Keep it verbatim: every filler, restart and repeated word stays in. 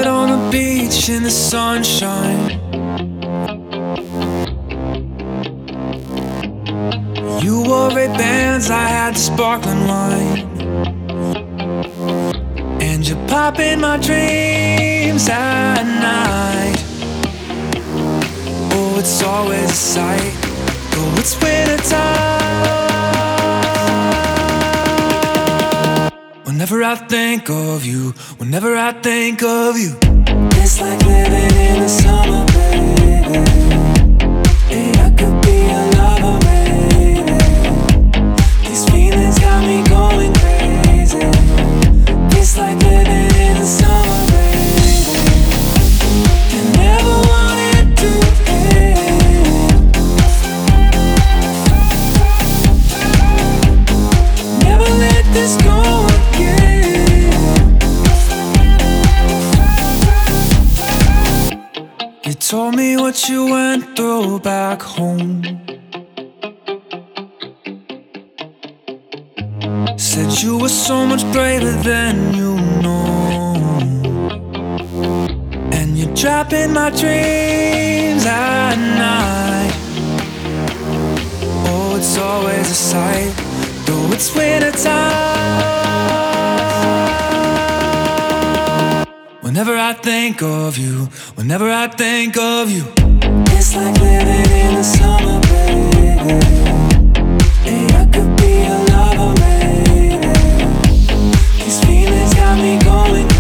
Started on the beach in the sunshine. You wore red bands, I had sparkling wine. And you pop in my dreams at night. Oh, it's always a sight. Oh, it's winter time. Whenever I think of you, whenever I think of you, it's like living in the summer, baby. Hey, I could be a lover, baby. These feelings got me going crazy. It's like living in the summer, baby. You never wanted to end. Never let this go again. You told me what you went through back home. Said you were so much braver than you know. And you're trapping my dreams at night. Oh, it's always a sight, though it's winter time. Whenever I think of you, whenever I think of you, it's like living in the summer, baby. Hey, I could be a lover, baby. These feelings got me going